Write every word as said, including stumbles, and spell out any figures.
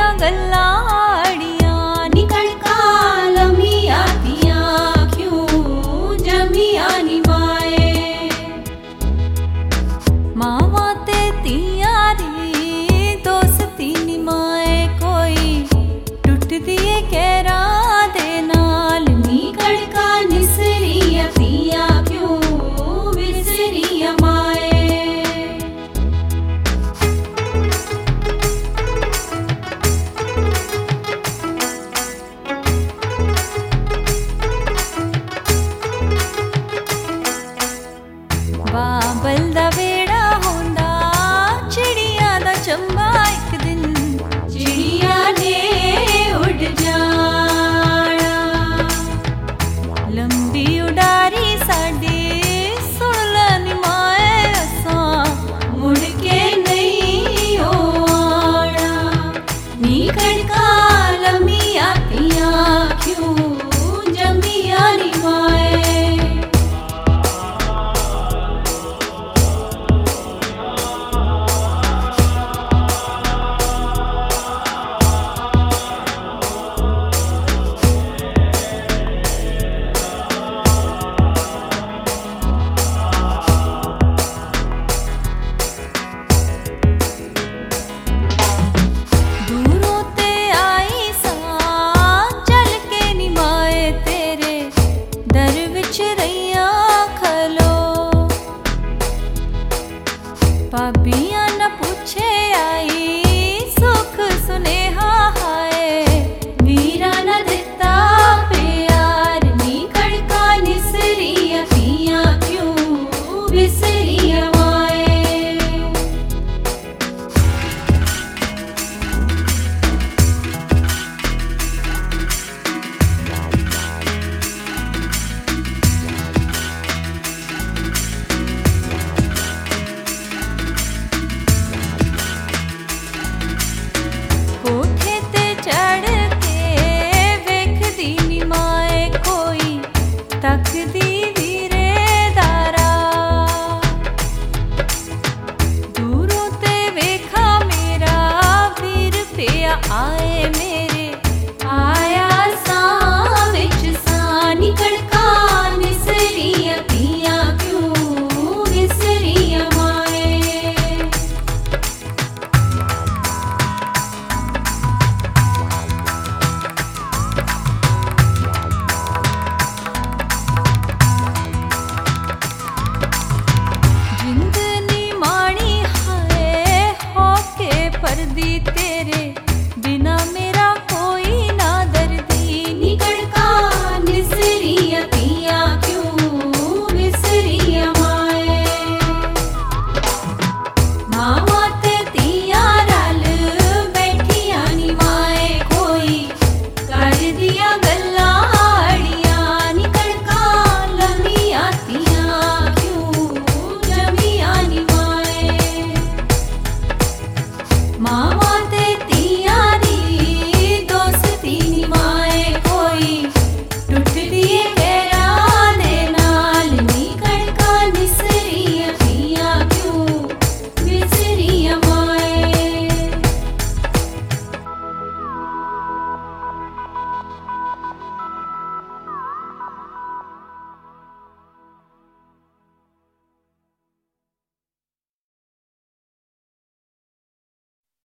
गल्लाड़ियां निकल कालमी आतिया क्यों जमिया निभाए मावा ते तियारी दोस्ती निमाए कोई टूट दिए कहरा दे नाल निकल का निसरी अतिया क्यों विसरी अमाए बाबल दा वेड़ा होंदा चिड़िया दा चंबा एक दिन चिड़िया ने उड़ जाना लंबी उड़ारी साडी सुन लनी माए असां मुड़ के नहीं आना निकल कालमी आतिया क्यों जमिया निभाए पाबिया न पूछे आई सुख सुनेहा हाय वीरा न दिता प्यार निकल का निसरी अतिया क्यों विसरी अमाए तकदी वीरे दारा दूरों ते वेखा मेरा वीर पिया आए मेरे आया सा विच सा निकल का निसरी अतिया क्यों विसरी अमाए जिंदनी माणी है होके परदी तेरे